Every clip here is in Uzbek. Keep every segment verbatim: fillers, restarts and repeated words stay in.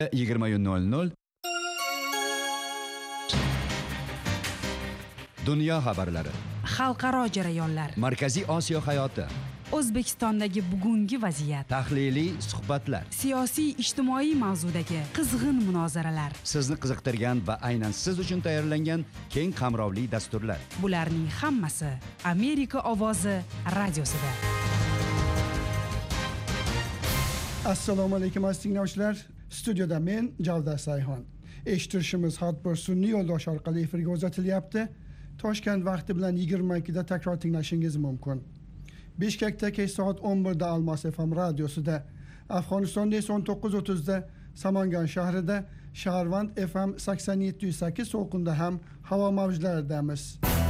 yigirma nol nol Dunyo xabarlari, xalqaro jarayonlar, Markaziy Osiyo hayoti, O'zbekistondagi bugungi vaziyat, tahliliy suhbatlar, siyosiy ijtimoiy mavzudagi qizg'in munozaralar, sizni qiziqtirgan va aynan siz uchun tayyorlangan keng qamrovli dasturlar. Bularning hammasi Amerika ovozi radiosida. Assalomu alaykum aziz tinglovchilar. Studiyada men Javdar Sayxon. Eshittirishimiz har bir sun'iy yo'ldosh orqali efirga uzatilyapti. Toshkent vaqti bilan yigirma ikkida takror tinglashingiz mumkin. Bishkekda kech soat o'n birda Almos F M radiosida, Afg'onistonda esa o'n to'qqiz o'ttizda Samangan shahrida, Shaharvand F M sakson yetti nuqta sakkiz to'lqinda ham havo mavjlaridamiz.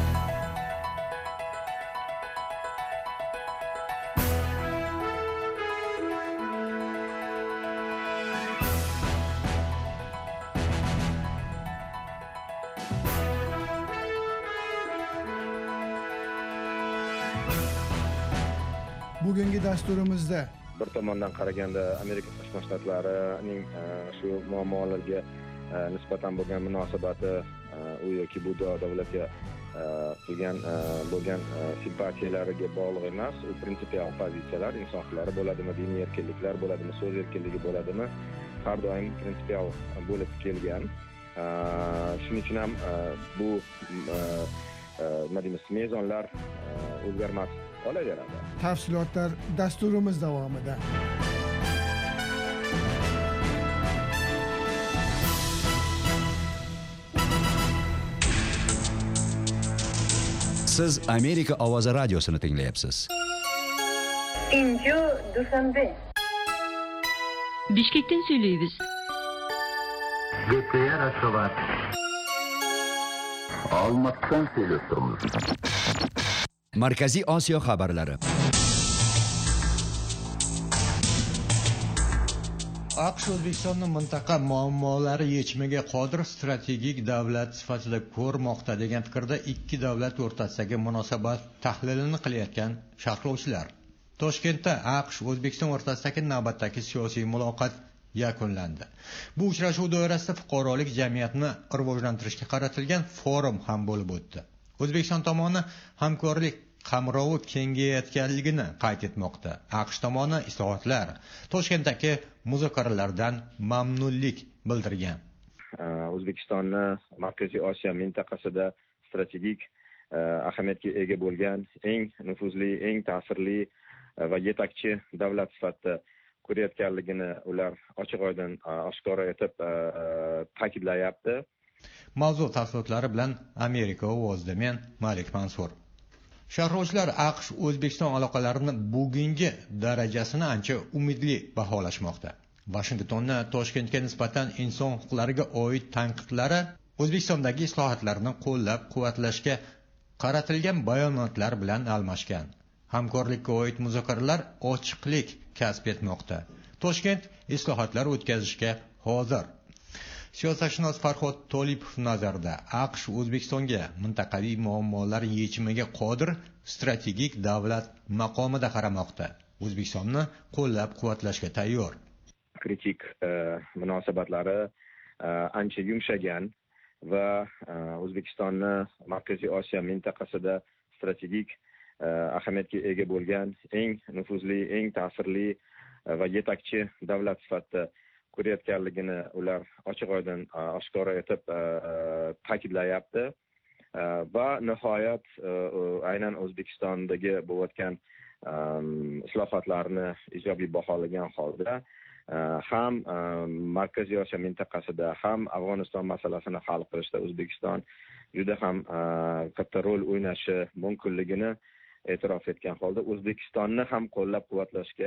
Bugungi dasturimizda bir tomondan qaraganda Amerika Qo'shma Shtatlarining shu muammolarga nisbatan bo'lgan munosabati u yoki bu davlatga qilgan bo'lgan simpatiyalariga bog'liq emas, u prinsipial pozitsiyalar, inson huquqlari bo'ladimi, diniy erkinliklar bo'ladimi, so'z erkinligi bo'ladimi, har doim prinsipial bo'lib kelgan. Shuning uchun ham bu nima deymiz, mezonlar o'zgarmas qolaveradi. Tafsilotlar dasturimiz davomida. Siz Amerika ovozi radiosini tinglayapsiz. Inju Dushanbe. Bishkekdan söyleyimiz. G'p Rasovat. Olmatdan söylüyoruz. Markaziy Osiyo xabarlari. AQSh O'zbekistonni mintaqa muammolari yechimiga qodir strategik davlat sifatida ko'rmoqda degan fikrda ikki davlat o'rtasidagi munosabat tahlilini qilayotgan sharhlovchilar. Toshkentda AQSh O'zbekiston o'rtasidagi navbatdagi siyosiy muloqot yakunlandi. Bu uchrashuv doirasida fuqarolik jamiyatini rivojlantirishga qaratilgan forum ham bo'lib o'tdi. O'zbekiston tomoni hamkorlik qamrovi kengayayotganligini qayd etmoqda. AQSh tomoni islohotlar, Toshkentdagi muzokaralardan mamnunlik bildirgan. O'zbekistonni Markaziy Osiyo mintaqasida strategik ahamiyatga ega bo'lgan eng nufuzli, eng ta'sirli va yetakchi davlat sifatida ko'rayotganligini ular ochiq-oydin oshkora etib ta'kidlayapti. Mavzu tafsilotlari bilan Amerika ovozida men Malik Mansur. Sharhlovchilar AQSh O'zbekiston aloqalarini bugungi darajasini ancha umidli baholashmoqda. Washingtonni Toshkentga nisbatan inson huquqlariga oid tanqidlari O'zbekistondagi islohotlarni qo'llab-quvvatlashga qaratilgan bayonotlar bilan almashgan. Hamkorlikka oid muzokaralar ochiqlik kasb etmoqda. Toshkent islohotlar o'tkazishga hozir. Siyosatshunos Farhod Tolipov nazarida AQSh O'zbekistonga mintaqaviy muammolar yechimiga qodir strategik davlat maqomida qaramoqda. O'zbekistonni qo'llab-quvvatlashga tayyor. Kritik munosabatlari ancha yumshagan va O'zbekistonni Markaziy Osiyo mintaqasida strategik ahamiyatga ega bo'lgan eng nufuzli, eng ta'sirli va yetakchi davlat sifatida ko'rayotganligini ular ochiq-oydin oshkora etib ta'kidlayapti va nihoyat aynan O'zbekistondagi bo'layotgan islohotlarni ijobiy baholagan holda ham Markaziy Osiyo mintaqasida ham Afg'oniston masalasini hal qilishda O'zbekiston juda ham katta rol o'ynashi mumkinligini e'tirof etgan holda O'zbekistonni ham qo'llab-quvvatlashga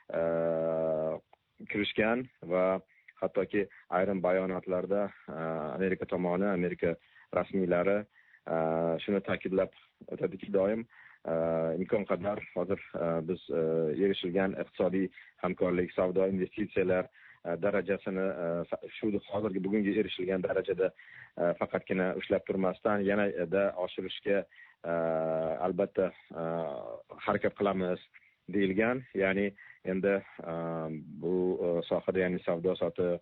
kirishgan va hattoki ayrim bayonotlarda Amerika tomoni, Amerika rasmiylari shuni ta'kidlab o'tadiki, doim imkon qadar hozir biz erishilgan iqtisodiy hamkorlik, savdo, investitsiyalar darajasini shu hozirgi bugungi erishilgan darajada faqatgina ushlab turmasdan yanada oshirishga albatta harakat qilamiz deyilgan. Ya'ni endi bu sohada, ya'ni savdo sotiq,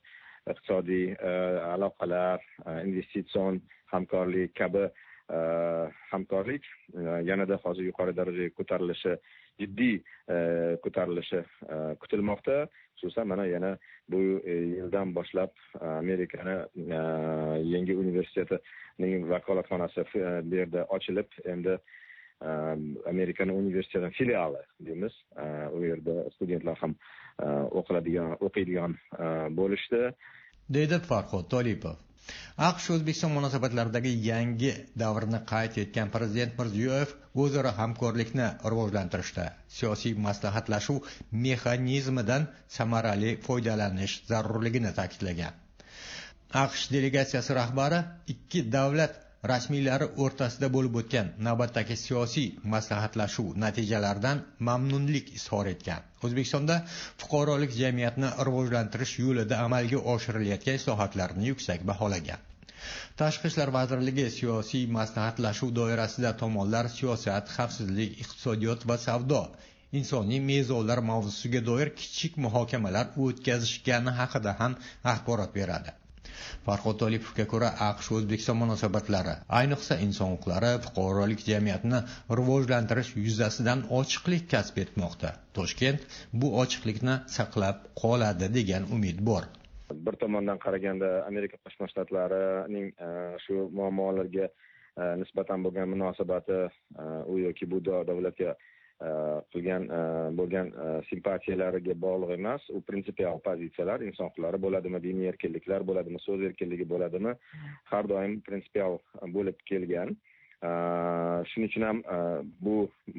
iqtisodiy aloqalar, investitsion hamkorlik kabi hamkorlik yanada hozir yuqori darajaga ko'tarilishi, jiddiy ko'tarilishi kutilmoqda. Xususan mana yana bu yildan boshlab Amerikani yangi universitetining vakolatxonasi bu yerda ochilib, endi Amerikan universitetining filiali deymiz. U yerda studentlar ham o'qiladigan, o'qiydigan bo'lishdi, deydi Farhod Tolipov. AQSh O'zbekiston munosabatlaridagi yangi davrni qayd etgan Prezident Mirziyoyev o'zaro hamkorlikni rivojlantirishda siyosiy maslahatlashuv mexanizmidan samarali foydalanish zarurligini ta'kidlagan. AQSh delegatsiyasi rahbari ikki davlat rasmiylari o'rtasida bo'lib o'tgan navbatdagi siyosiy maslahatlashuv natijalaridan mamnunlik izhor etgan. O'zbekistonda fuqarolik jamiyatni rivojlantirish yo'lida amalga oshirilayotgan islohotlarni yuksak baholagan. Tashqi ishlar vazirligi siyosiy maslahatlashuv doirasida tomonlar siyosat, xavfsizlik, iqtisodiyot va savdo, insoniy mezonlar mavzusiga doir kichik muhokamalar o'tkazishgani haqida ham axborot beradi. Farhod Tolipovga ko'ra, AQSh O'zbekiston munosabatlari, ayniqsa inson huquqlari, fuqarolik jamiyatini rivojlantirish yuzasidan ochiqlik kasb etmoqda. Toshkent bu ochiqlikni saqlab qoladi degan umid bor. Bir tomondan qaraganda Amerika Qo'shma Shtatlarining shu muammolarga nisbatan bo'lgan munosabati u yoki bu davlatga qilgan bo'lgan simpatiyalariga bog'liq emas. U prinsipial pozitsiyalar, inson huquqlari bo'ladimi, diniy erkinliklar bo'ladimi, so'z erkinligi bo'ladimi, har doim prinsipial bo'lib kelgan. Shuning uchun ham bu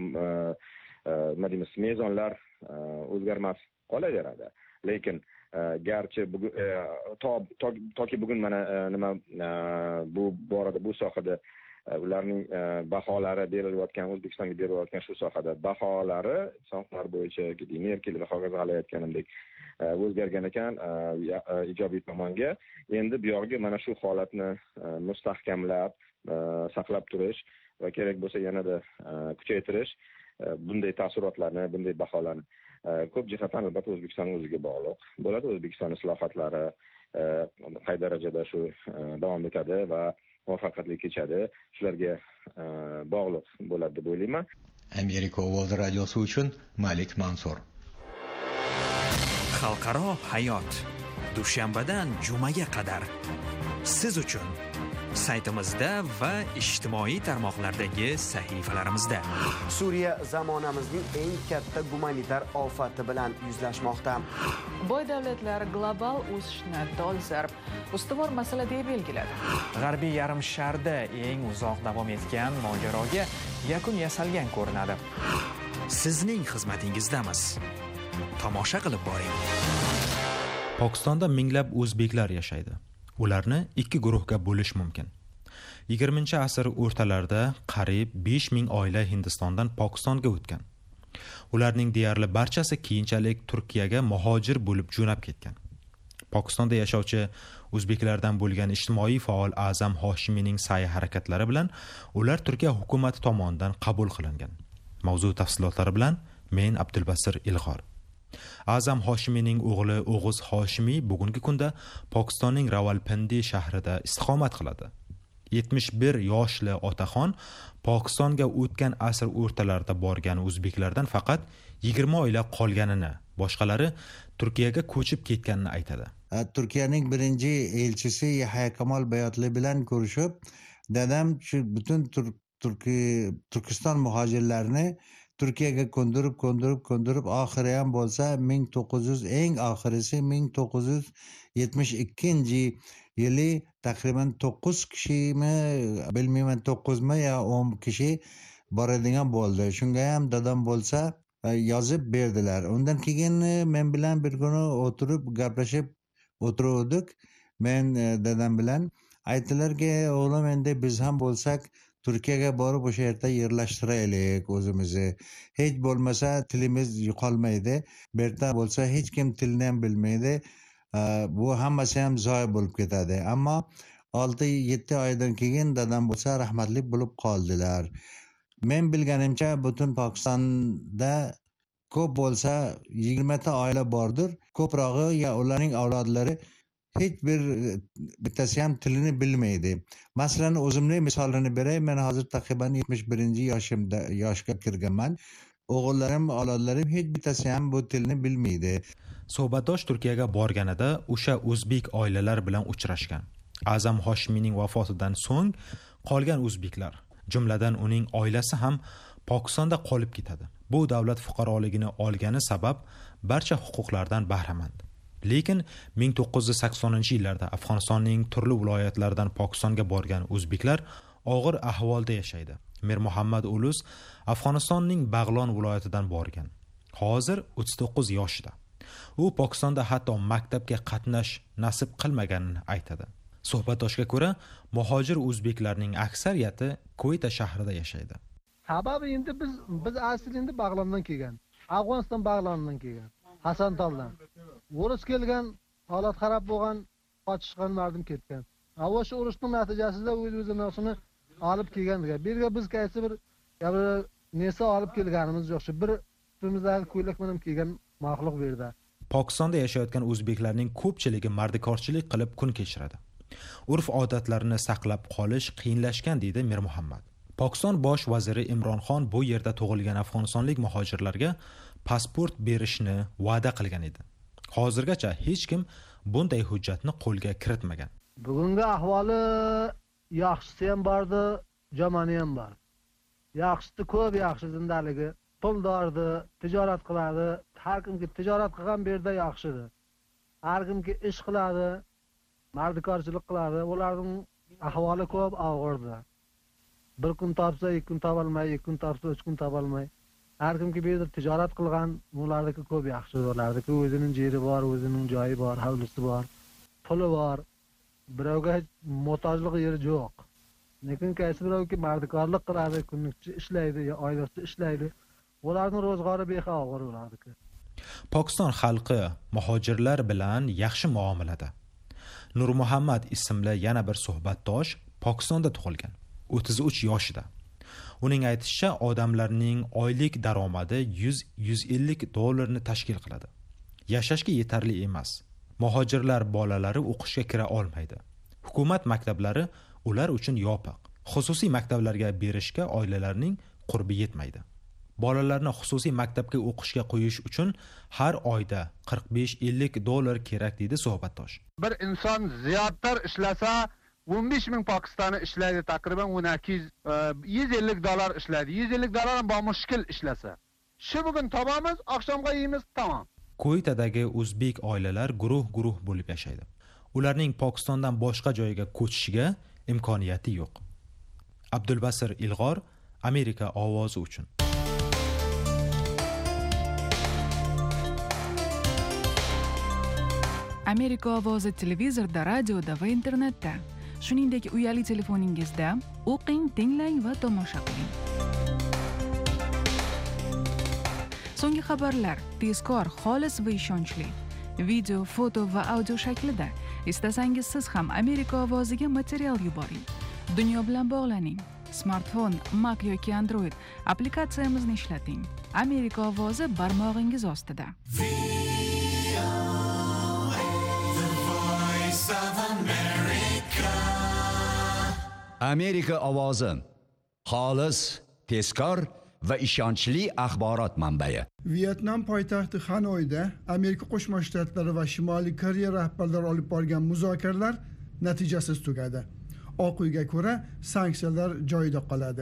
nima deymiz, mezonlar o'zgarmas qolaveradi. Lekin garchi bugun toki bugun mana nima bu borada bu sohada ularning baholari berilayotgan, O'zbekistonga berilayotgan shu sohada baholari inson huquqlari bo'yicha diniy erkinlik va hokazo qilayotganimdek o'zgargan ekan ijobiy tomonga. Endi bu yog'iga mana shu holatni mustahkamlab, saqlab turish va kerak bo'lsa yanada kuchaytirish bunday taassurotlarni, bunday baholarni ko'p jihatdan albatta O'zbekiston o'ziga bog'liq bo'ladi. O'zbekiston islohotlari qay darajada shu davom etadi va muvaffaqiyatli kechadi, shularga bog'liq bo'ladi deb o'ylayman. Amerika ovozi radiosi uchun Malik Mansur. Xalqaro hayot dushanbadan jumaga qadar siz uchun saytimizda va ijtimoiy tarmoqlardagi sahifalarimizda. Suriya zamonamizning eng katta gumanitar ofati bilan yuzlashmoqda. Boy davlatlar global o'sishni dolzarb ustuvor masala deb belgiladi. G'arbiy yarim sharda eng uzoq davom etgan mojaroga yakun yasalgan ko'rinadi. Sizning xizmatingizdamiz. Tomosha qilib boring. Pokistonda minglab o'zbeklar yashaydi. Ularni ikki guruhga bo'lish mumkin. yigirmanchi asr o'rtalarida qariyb besh ming oila Hindistondan Pokistonga o'tgan. Ularning deyarli barchasi keyinchalik Turkiyaga muhojir bo'lib jo'nab ketgan. Pokistonda yashovchi o'zbeklardan bo'lgan ijtimoiy faol A'zam Hoshimiyning sa'y harakatlari bilan ular Turkiya hukumati tomonidan qabul qilingan. Mavzu tafsilotlari bilan men Abdulbasir Ilg'or. A'zam Hoshimiyning o'g'li O'g'iz Hoshimiy bugungi kunda Pokistonning Rawalpindi shahrida istiqomat qiladi. yetmish bir yoshli otaxon Pokistonga o'tgan asr o'rtalarida borgan o'zbeklardan faqat yigirma oila qolganini, boshqalari Turkiyaga ko'chib ketganini aytadi. Turkiyaning birinchi elchisi Yahya Kamol Bayotli bilan ko'rishib, dadam shu butun Turkiston muhojirlarini Turkiyaga ko'ndirib, ko'ndirib, ko'ndirib oxiri ham bo'lsa ming to'qqiz yuz eng oxirisi ming to'qqiz yuz yetmish ikkinchi yili taqriban to'qqiz kishimi, bilmayman to'qqizmi yo o'n kishi boradigan bo'ldi. Shunga ham dadam bo'lsa yozib berdilar. Undan keyin men bilan bir kuni o'tirib gaplashib o'tirdik. Men dadam bilan aytdilarki, o'g'lim, endi biz ham bo'lsak Turkiyaga borib o'sha yerda yerlashtiraylik o'zimizni. Hech bo'lmasa tilimiz yo'qolmaydi. Bu yerda bo'lsa hech kim tilni ham bilmaydi. Bu hammasi ham zoya bo'lib ketadi. Ammo olti yetti oydan keyin dadam bo'lsa rahmatli bo'lib qoldilar. Men bilganimcha butun Pokistonda ko'p bo'lsa yigirma ta oila bordir. Ko'prog'i ya ularning avlodlari hech bir bittasi ham tilini bilmaydi. Masalan, o'zimning misolini beray. Men hozir taqriban yetmish birinchi yoshimda yoshga kirganman. O'g'illarim, avlodlarim hech bittasi ham bu tilni bilmaydi. Suhbatdosh Turkiyaga borganida o'sha o'zbek oilalar bilan uchrashgan. A'zam Hoshimiyning vafotidan so'ng qolgan o'zbeklar, jumladan uning oilasi ham Pokistonda qolib ketadi. Bu davlat fuqaroligini olgani sabab barcha huquqlardan bahramand. Lekin ming to'qqiz yuz saksoninchi yillarda Afg'onistonning turli viloyatlaridan Pokistonga borgan o'zbeklar og'ir ahvolda yashaydi. Mir Muhammad Ulus Afg'onistonning Bag'lon viloyatidan borgan. Hozir o'ttiz to'qqiz yoshida. U Pokistonda hatto maktabga qatnash nasib qilmaganini aytadi. Suhbatdoshga ko'ra, muhojir o'zbeklarning aksariyati Koyta shahrida yashaydi. Sababi endi biz biz asli endi Bag'londan kelgan. Afg'oniston Bag'londan kelgan. Hasantoldan. O'ris kelgan, holat xarob bo'lgan, qochishgan mardim ketgan. O'sha urushning natijasida o'z-o'zini olib kelgan. Bu yerga biz qaysi bir nesa olib kelganimiz yo'q. Shu bir üstimizdagi ko'ylak bilan kelgan maxluq bu yerda. Pokistonda yashayotgan o'zbeklarning ko'pchiligi mardikorchilik qilib kun kechiradi. Urf-odatlarini saqlab qolish qiyinlashgan deydi Mir Muhammad. Pokiston bosh vaziri Imron Xon bu yerda tug'ilgan afg'onistonlik muhojirlarga pasport berishni va'da qilgan edi. Hozirgacha hech kim bunday hujjatni qo'lga kiritmagan. Bugungi ahvoli yaxshisi ham bordi, yomoni ham bor. Yaxshisi ko'p yaxshi zindaligi, puldordi, tijorat qiladi. Har kimga tijorat qilgan bu yerda yaxshidir. Har kimga ish qiladi, mardikorchilik qiladi. Ularning ahvoli ko'p og'irdi. Bir kun topsa, ikki kun topolmay, ikki kun topsa, uch kun topolmay. Har kimga bu yerda tijorat qilgan, ulardagi ko'p yaxshi ulardagi o'zining jeri bor, o'zining joyi bor, hovlisi bor, puli bor. Birovga hech muhtojlik yeri yo'q. Lekin qaysi birovga mardikorlik qiladi, kunlikchi ishlaydi, yo oilasida ishlaydi. Ularning ro'zg'ori bexavor ulardiki. Pokiston xalqi muhojirlar bilan yaxshi muomalada. Nur Muhammad ismli yana bir suhbatdosh Pokistonda tug'ilgan. o'ttiz uch yoshida. Uning aytishicha, odamlarning oylik daromadi yuz - yuz ellik dollarni tashkil qiladi. Yashashga yetarli emas. Muhojirlar bolalari o'qishga kira olmaydi. Hukumat maktablari ular uchun yopiq. Xususiy maktablarga berishga oilalarning qurbi yetmaydi. Bolalarni xususiy maktabga o'qishga qo'yish uchun har oyda qirq besh ellik dollar kerak deydi suhbatdosh. Bir inson ziyodtar ishlasa o'n besh ming Pokistonni ishlaydi, taqriban o'n ikki yuz ellik dollar ishlaydi. yuz ellik dollar ham bu mushkil ishlasa. Shu bugun topamiz, oqshomga yeymiz, tamom. Koytadagi o'zbek oilalar guruh-guruh bo'lib yashaydi. Ularning Pokistondan boshqa joyga ko'chishiga imkoniyati yo'q. Abdulbasir Ilg'or, Amerika ovozi uchun. Amerika ovozi televizorda, radioda va internetda. Shuningdek, uyali telefoningizda o'qing, tinglang va tomosha qiling. So'nggi xabarlar tezkor, xolis va ishonchli. Video, foto va audio shaklida. Istasangiz siz ham Amerika ovoziga material yuboring. Dunyo bilan bog'laning. Smartfon, Mac yoki Android applikatsiyamizni ishlating. Amerika ovozi barmog'ingiz ostida. Amerika ovozi xolis, tezkor va ishonchli axborot manbai. Vyetnam poytaxti Hanoyda Amerika Qo'shma Shtatlari va Shimoliy Koreya rahbarlari olib borgan muzokaralar natijasiz tugadi. Oq uyga ko'ra, sanksiyalar joyida qoladi.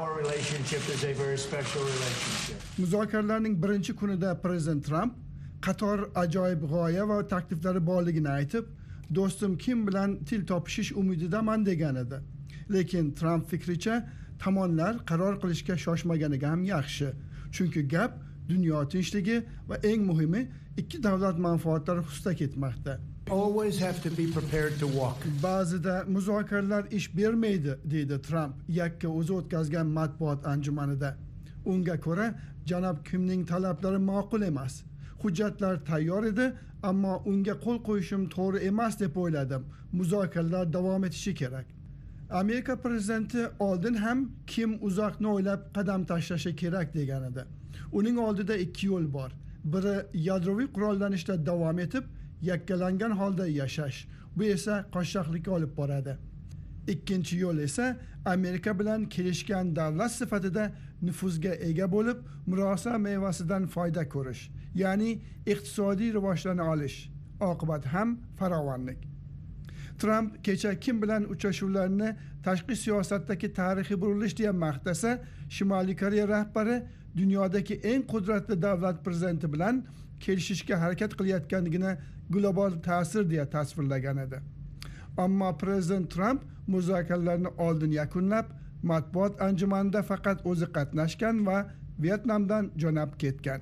Muzokaralarning birinchi kunida prezident Trump qator ajoyib g'oya va takliflari borligini aytib, do'stim Kim bilan til topishish umididaman degan edi. Lekin Trump fikricha tomonlar qaror qilishga shoshmaganiga ham yaxshi. Chunki gap dunyo tinchligi va eng muhimi ikki davlat manfaatlari husda ketmoqda. Always have to be prepared to walk. Ba'zida muzokaralar ish bermaydi, deydi Trump yakka o'zi o'tkazgan matbuot anjumanida. Unga ko'ra, janob Kimning talablari ma'qul emas. Hujjatlar tayyor edi, ammo unga qo'l qo'yishim to'g'ri emas deb o'yladim. Muzokaralar davom etishi kerak. Amerika prezidenti oldin ham Kim uzoqni o'ylab qadam tashlashi kerak degan edi. Uning oldida ikki yo'l bor. Biri yadroviy qurollanishda davom etib, yakkalangan holda yashash. Bu esa qashshoqlikka olib boradi. Ikkinchi yo'l esa Amerika bilan kelishgan davlat sifatida nufuzga ega bo'lib, murosa mevasidan foyda ko'rish, ya'ni iqtisodiy rivojlana olish, oqibat ham farovonlik. Trump kecha Kim bilan uchrashuvlarni tashqi siyosatdagi tarixiy burilish deya maqtasa, Shimoliy Koreya rahbari dunyodagi eng qudratli davlat prezidenti bilan kelishishga harakat qilayotganligini global ta'sir deya tasvirlagan edi. Ammo prezident Trump muzokaralarni oldin yakunlab, matbuot anjumanida faqat o'zi qatnashgan va Vyetnamdan jo'nab ketgan.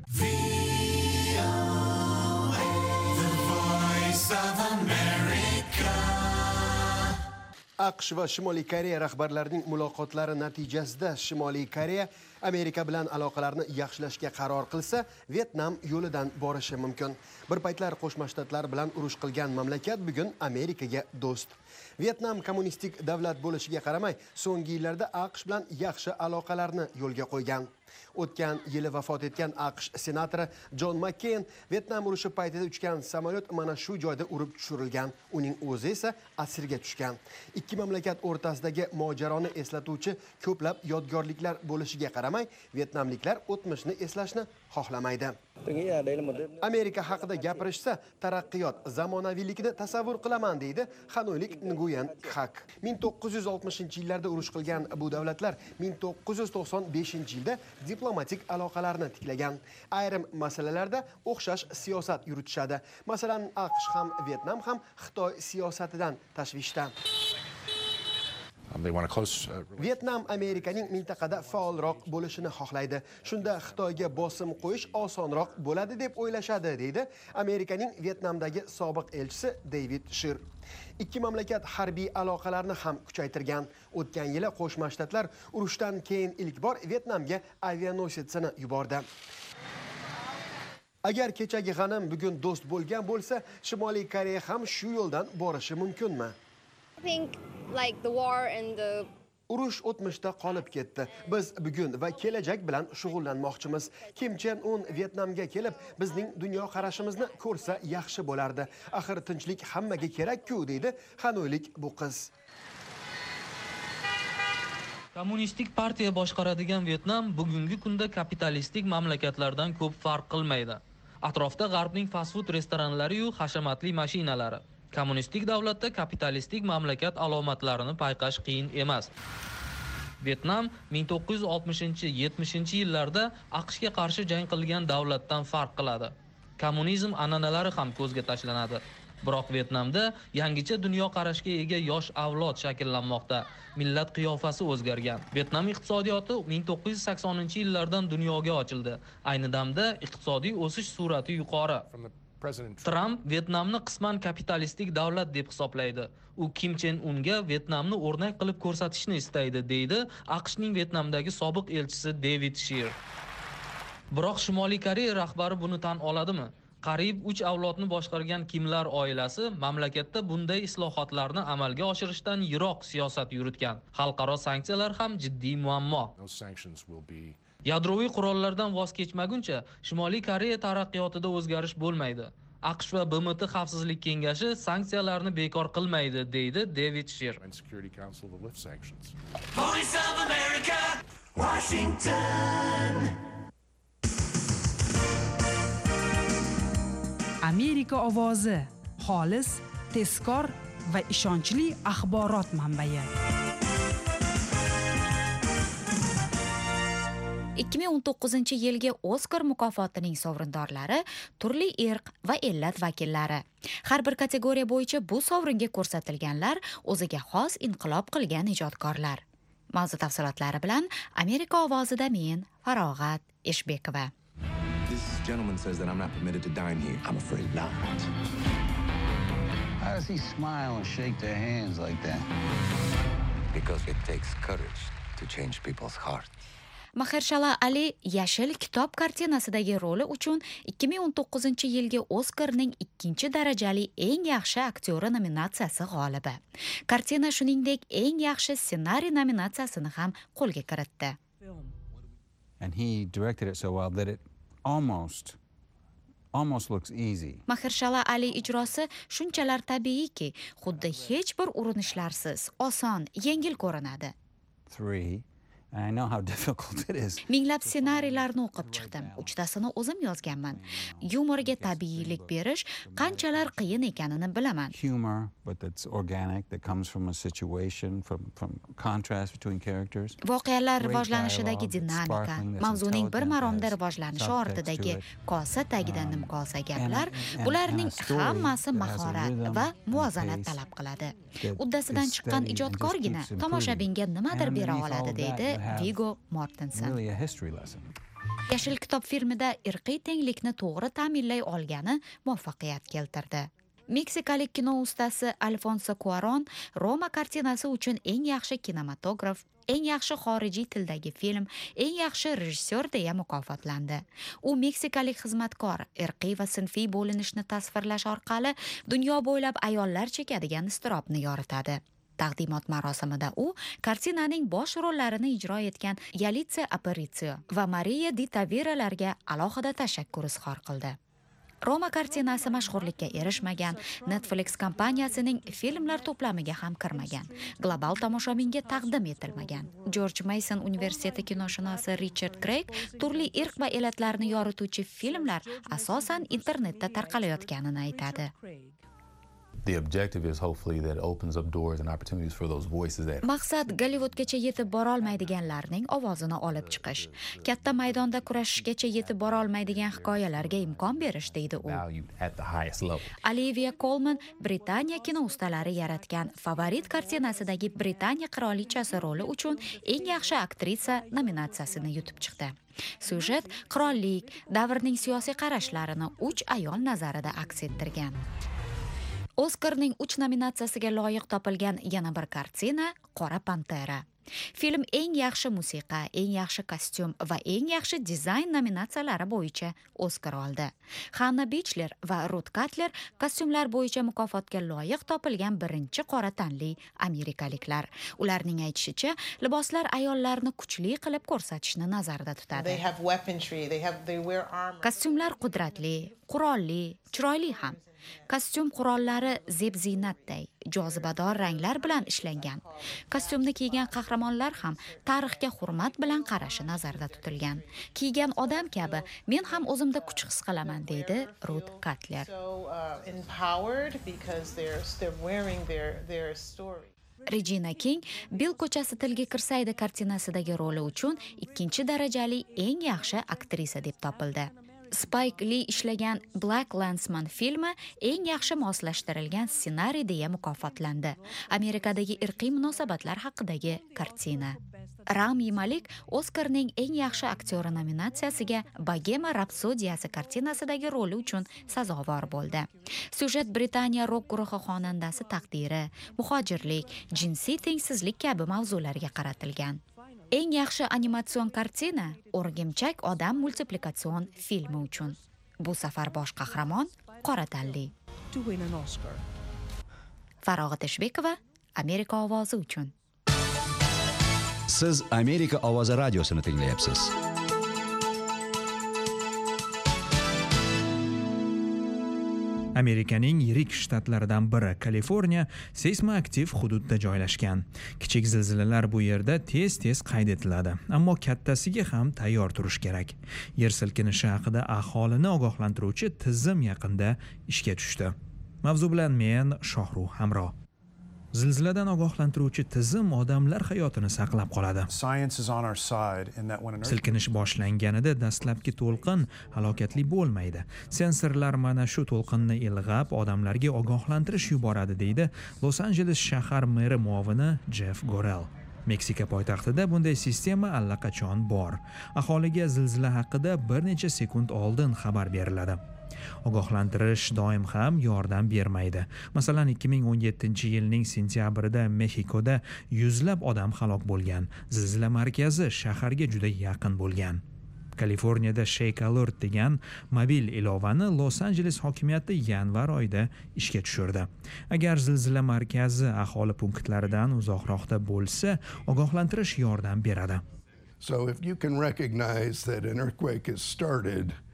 AQSh va Shimoliy Koreya rahbarlarining muloqotlari natijasida Shimoliy Koreya Amerika bilan aloqalarni yaxshilashga qaror qilsa, Vyetnam yo'lidan borishi mumkin. Bir paytlar Qo'shma Shtatlar bilan urush qilgan mamlakat bugun Amerikaga do'st. Vyetnam kommunistik davlat bo'lishiga qaramay, so'nggi yillarda AQSh bilan yaxshi aloqalarni yo'lga qo'ygan. O'tgan yili vafot etgan AQSh senatori John McCain Vyetnam urushi paytida uchgan samolyot mana shu joyda urib tushirilgan. Uning o'zi esa asirga tushgan. Ikki mamlakat o'rtasidagi mojaroni eslatuvchi ko'plab yodgorliklar bo'lishiga qaramay, vyetnamliklar o'tmishni eslashni xohlamaydi. Amerika haqida gapirishsa, taraqqiyot, zamonaviylikni tasavvur qilaman deydi xanoylik Nguyen Khak. ming to'qqiz yuz oltmishinchi yillarda urush qilgan bu davlatlar ming to'qqiz yuz to'qson beshinchi yilda diplomatik aloqalarni tiklagan. Ayrim masalalarda o'xshash siyosat yuritishadi. Masalan, AQSh ham Vyetnam ham Xitoy siyosatidan tashvishda. Vyetnam Amerikaning mintaqada faolroq bo'lishini xohlaydi. Shunda Xitoyga bosim qo'yish osonroq bo'ladi deb o'ylashadi, deydi Amerikaning Vyetnamdagi sobiq elchisi David Shir. Ikki mamlakat harbiy aloqalarni ham kuchaytirgan. O'tgan yili Qo'shma Shtatlar urushdan keyin ilk bor Vyetnamga avianosetsini yubordi. Agar kechagi g'anim bugun do'st bo'lgan bo'lsa, Shimoliy Koreya ham shu yo'ldan borishi mumkinmi? I think like the war and the Urush o'tmishda qolib ketdi. Biz bugun va kelajak bilan shug'ullanmoqchimiz. Kim Chen Un Vyetnamga kelib, bizning dunyo qarashimizni ko'rsa yaxshi bo'lardi. Axir tinchlik hammaga kerak-ku, deydi xanoylik bu qiz. Kommunistik partiya boshqaradigan Vyetnam bugungi kunda kapitalistik mamlakatlardan ko'p farq qilmaydi. Atrofda g'arbning fast food restoranlari yu hashamatli mashinalari. Kommunistik davlatda kapitalistik mamlakat alomatlarini payqash qiyin emas. Vyetnam ming to'qqiz yuz oltmishinchi yetmishinchi yillarda AQShga qarshi jang qilgan davlatdan farq qiladi. Kommunizm an'analari ham ko'zga tashlanadi. Biroq Vyetnamda yangicha dunyo qarashga ega yosh avlod shakllanmoqda. Millat qiyofasi o'zgargan. Vyetnam iqtisodiyoti ming to'qqiz yuz saksoninchi yillardan dunyoga ochildi. Ayni damda iqtisodiy o'sish sur'ati yuqori. Trump Vyetnamni qisman kapitalistik davlat deb hisoblaydi. U Kim Chen Unga Vyetnamni o'rnak qilib ko'rsatishni istaydi, deydi AQShning Vyetnamdagi sobiq elchisi David Shir. Biroq Shimoliy Koreya rahbari buni tan oladimi? Qariyb uch avlodni boshqargan Kimlar oilasi mamlakatda bunday islohotlarni amalga oshirishdan yiroq siyosat yuritgan. Xalqaro sanksiyalar ham jiddiy muammo. Yadroviy qurollardan voz kechmaguncha Shimoliy Koreya taraqqiyotida o'zgarish bo'lmaydi. AQSh va B M T Xavfsizlik kengashi sanksiyalarni bekor qilmaydi, deydi David Shir. Voice of America, Washington. Amerika ovozi, xolis, tezkor va ishonchli axborot manbai. ikki ming o'n to'qqizinchi yilgi Oskar mukofotining sovrindorlari turli irq va illat vakillari. Har bir kategoriya bo'yicha bu sovringa ko'rsatilganlar o'ziga xos inqilob qilgan ijodkorlar. Mavzu tafsilotlari bilan Amerika ovozida men Farog'at Eshbekova. This gentleman says that I'm not permitted to dine here. I'm afraid not. How does he smile and shake their hands like that? Because it takes courage to change people's hearts. Mahershala Ali Yashil kitob kartinasidagi roli uchun ikki ming o'n to'qqizinchi yilgi Oskarning ikkinchi darajali eng yaxshi aktyori nominatsiyasi g'olibi. Kartina shuningdek eng yaxshi ssenariy nominatsiyasini ham qo'lga kiritdi. And he directed it so well that it almost almost looks easy. Mahershala Ali ijrosi shunchalar tabiiyki, xuddi hech bir urinishlarsiz, oson, yengil ko'rinadi. Three. I know how difficult it is. Minglab ssenariylarni o'qib chiqdim. Uchtasini o'zim yozganman. Yumorga tabiiylik berish qanchalar qiyin ekanini bilaman. Humor, but that's organic, that comes from a situation, from from contrast between characters. Voqealar rivojlanishidagi dinamika, mavzuning bir maromda rivojlanishi ortidagi kosa tagida nimkosa gaplar, bularning hammasi mahorat va muvozanat talab qiladi. Uddasidan chiqqan ijodkorgina tomoshabinga nimadir bera oladi, deydi Viggo Mortensen. Yashil kitob filmida irqiy tenglikni to'g'ri ta'minlay olgani muvaffaqiyat keltirdi. Meksikalik kino ustasi Alfonso Cuarón Roma kartinasi uchun eng yaxshi kinematograf, eng yaxshi xorijiy tildagi film, eng yaxshi rejissyor deya mukofotlandi. U meksikalik xizmatkor irqiy va sinfiy bo'linishni tasvirlash orqali dunyo bo'ylab ayollar chekadigan iztirobni yoritadi. Taqdimot marosimida u kartinaning bosh rollarini ijro etgan Yalitza Aparicio va Maria di Taviralarga alohida tashakkur izhor qildi. Roma kartinasi mashhurlikka erishmagan, Netflix kompaniyasining filmlar to'plamiga ham kirmagan, global tomoshabinga taqdim etilmagan. George Mason universiteti kinoshunosi Richard Craig turli irq va elatlarni yorituvchi filmlar asosan internetda tarqalayotganini aytadi. The objective is hopefully that it opens up doors and opportunities for those voices that Maqsad Gollywoodgacha yetib bora olmaydiganlarning ovozini olib chiqish, katta maydonda kurashishgacha yetib bora olmaydigan hikoyalarga imkon berish, deydi u. Olivia Colman Britaniya kino ustalari yaratgan Favorit kartinasidagi Britaniya qirolichasi roli uchun eng yaxshi aktrisa nominatsiyasini yutib chiqdi. Sujet qirollik, davrning siyosiy qarashlarini uch ayol nazarida aks ettirgan. Oskarning uch nominatsiyasiga loyiq topilgan yana bir kartina Qora Pantera. Film eng yaxshi musiqa, eng yaxshi kostyum va eng yaxshi dizayn nominatsiyalari bo'yicha Oskar oldi. Hannah Beachler va Ruth Cutler kostyumlar bo'yicha mukofotga loyiq topilgan birinchi qora tanli amerikaliklar. Ularning aytishicha, liboslar ayollarni kuchli qilib ko'rsatishni nazarda tutadi. Kostyumlar qudratli, qurolli, chiroyli ham. Kostyum qurollari zeb-ziynatday, jozibador ranglar bilan ishlangan. Kostyumni kiygan qahramonlar ham tarixga hurmat bilan qarashi nazarda tutilgan. Kiygan odam kabi men ham o'zimda kuch his qilaman, deydi Ruth Cutler. Regina King Bill ko'chasi tilga kirsaydi kartinasidagi roli uchun ikkinchi darajali eng yaxshi aktrisa deb topildi. Spike Lee ishlagan Black Landsman filmi eng yaxshi moslashtirilgan ssenariy deya mukofotlandi. Amerikadagi irqiy munosabatlar haqidagi kartina. Rami Malek Oskarning eng yaxshi aktyori nominatsiyasiga Bohemian Rhapsodiyasi kartinasidagi roli uchun sazovor bo'ldi. Sujet Britaniya rock guruhi xonandasi taqdiri, muhojirlik, jinsiy tengsizlik kabi mavzularga qaratilgan. Eng yaxshi animatsion kartina O'rgimchak odam multiplikatsion filmi uchun. Bu safar bosh qahramon qora tanli. Farog'at Eshbekova, Amerika ovozi uchun. Siz Amerika ovozi radiosini tinglayapsiz. Amerikaning yirik shtatlaridan biri Kaliforniya seysmoaktiv hududda joylashgan. Kichik zilzilalar bu yerda tez-tez qayd etiladi, ammo kattasiga ham tayyor turish kerak. Yer silkinishi haqida aholini ogohlantiruvchi tizim yaqinda ishga tushdi. Mavzu bilan men Shohruh Hamro. Zilziladan ogohlantiruvchi tizim odamlar hayotini saqlab qoladi. Silkinish boshlanganida dastlabki to'lqin halokatli bo'lmaydi. Sensorlar mana shu to'lqinni ilg'ab odamlarga ogohlantirish yuboradi, deydi Los Angeles shahar meri muovini Jeff Gorel. Meksika poytaxtida bunday sistema allaqachon bor. Aholiga zilzila haqida bir necha sekund oldin xabar beriladi. Ogohlantirish doim ham yordam bermaydi. Masalan, ikki ming o'n yettinchi yilning sentyabrida Mexikoda yuzlab odam halok bo'lgan. Zilzila markazi shaharga juda yaqin bo'lgan. Kaliforniyada Shake Alert degan mobil ilovani Los Angeles hokimiyati yanvar oyida ishga tushirdi. Agar zilzila markazi aholi punktlaridan uzoqroqda bo'lsa, ogohlantirish yordam beradi. So if you can recognize that an earthquake has started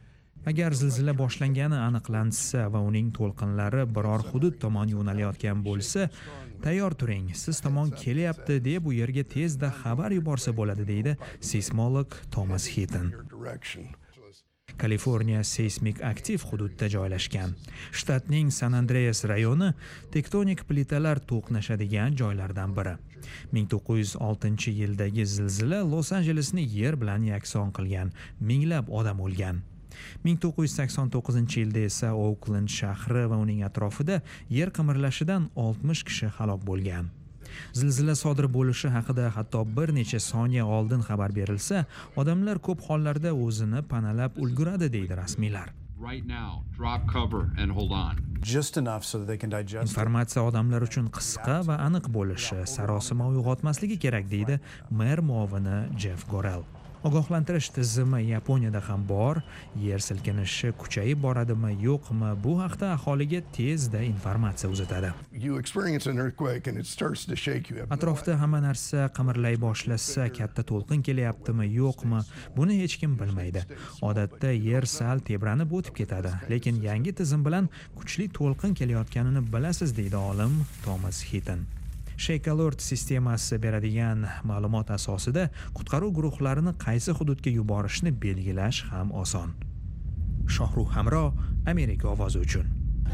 Agar zilzila boshlangani aniqlansa va uning to'lqinlari biror hudud tomon yo'nalayotgan bo'lsa, tayyor turing, siz tomon kelyapti deb u yerga tezda xabar yuborsa bo'ladi, deydi seysmolog Thomas Heaton. Kaliforniya seysmik aktiv hududda joylashgan. Shtatning San Andreas rayoni tektonik plitalar to'qnashadigan joylardan biri. ming to'qqiz yuz oltinchi yildagi zilzila Los-Anjelesni yer bilan yakson qilgan, minglab odam o'lgan. ming to'qqiz yuz sakson to'qqizinchi yilda esa Oakland shahri va uning atrofida yer qimirlashidan oltmish kishi halok bo'lgan. Zilzila sodir bo'lishi haqida hatto bir necha soniya oldin xabar berilsa, odamlar ko'p hollarda o'zini panalab ulguradi, deydi rasmiylar. Right now, drop cover and hold on. Just enough so that they can digest. Informatsiya odamlar uchun qisqa va aniq bo'lishi, sarosima uyg'otmasligi kerak, deydi mer muovini Jeff Gorel. Ogohlantirish tizimi Yaponiyada ham bor. Yer silkinishi kuchayib boradimi, yo'qmi, bu haqda aholiga tezda informatsiya uzatadi. You experience an earthquake and it starts to shake you. Atrofda hamma narsa qimirlay boshlasa, katta to'lqin kelyaptimi, yo'qmi, buni hech kim bilmaydi. Odatda yer sal tebranib o'tib ketadi, lekin yangi tizim bilan kuchli to'lqin kelayotganini bilasiz, deydi olim Thomas Heaton. Shake Alert sistemasi beradigan ma'lumot asosida qutqaruv guruhlarini qaysi hududga yuborishni belgilash ham oson. Shohruh Hamro, Amerika ovozi uchun.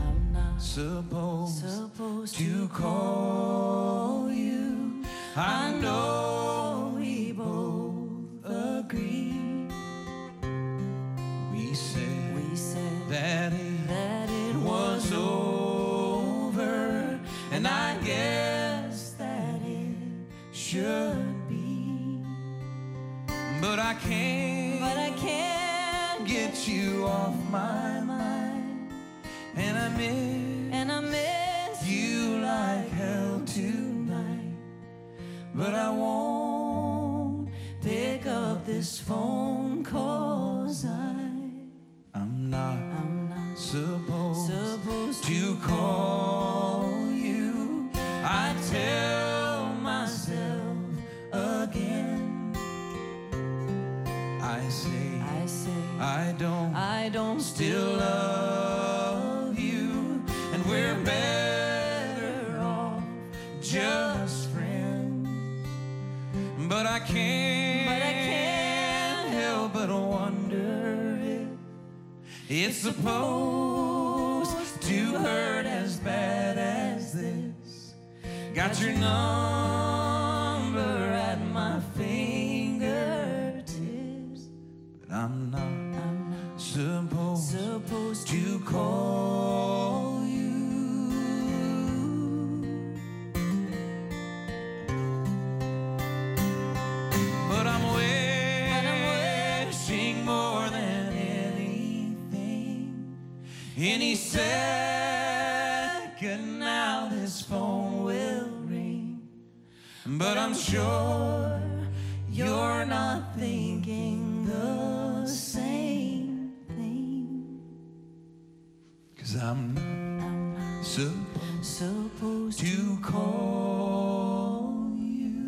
Supposed to call you. I know we both agree. We said, we said that, it, that it was over, and I guess that it should be. But I can't, but I can't get you off my mind, and I miss, and I miss you like hell tonight. But I won't pick up this phone 'cause I, I'm not, I'm not supposed, supposed to call you. I tell myself again. I say, I say, I don't, I don't still love you, and we're better off just friends. But I can't, but I can't help but wonder if it's supposed to hurt as bad as this. Got your number at my fingertips, but I'm not, I'm not supposed, supposed to call you. But I'm wishing more than anything, any second now this phone will ring. But I'm sure you're not thinking the same thing, 'cause I'm not, I'm not supposed, supposed to call you.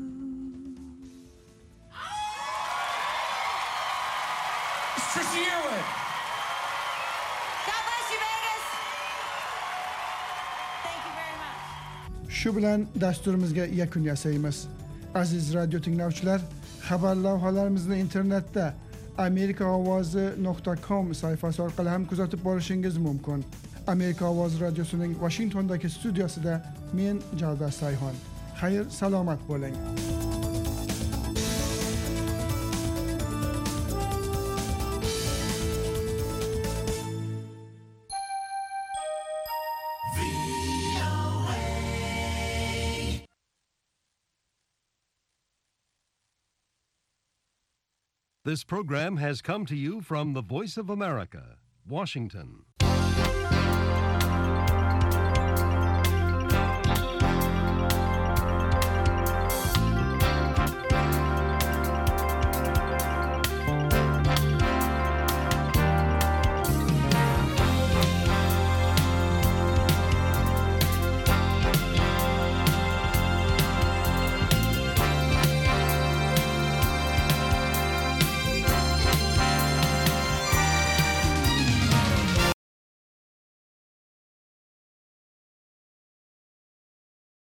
It's Trisha Yearwood. God bless you, Vegas. Thank you very much. Shu bilan dasturimizga yakun yasaymiz. Aziz radio tinglovchilar, xabar lavhalarimizni internetda amerika ovozi nuqta com sayfasi orqali ham kuzatib borishingiz mumkin. Amerika ovozi radiosining Washingtondagi studiosida men Javdar Sayhon. Xayr, salomat bo'ling. This program has come to you from the Voice of America, Washington.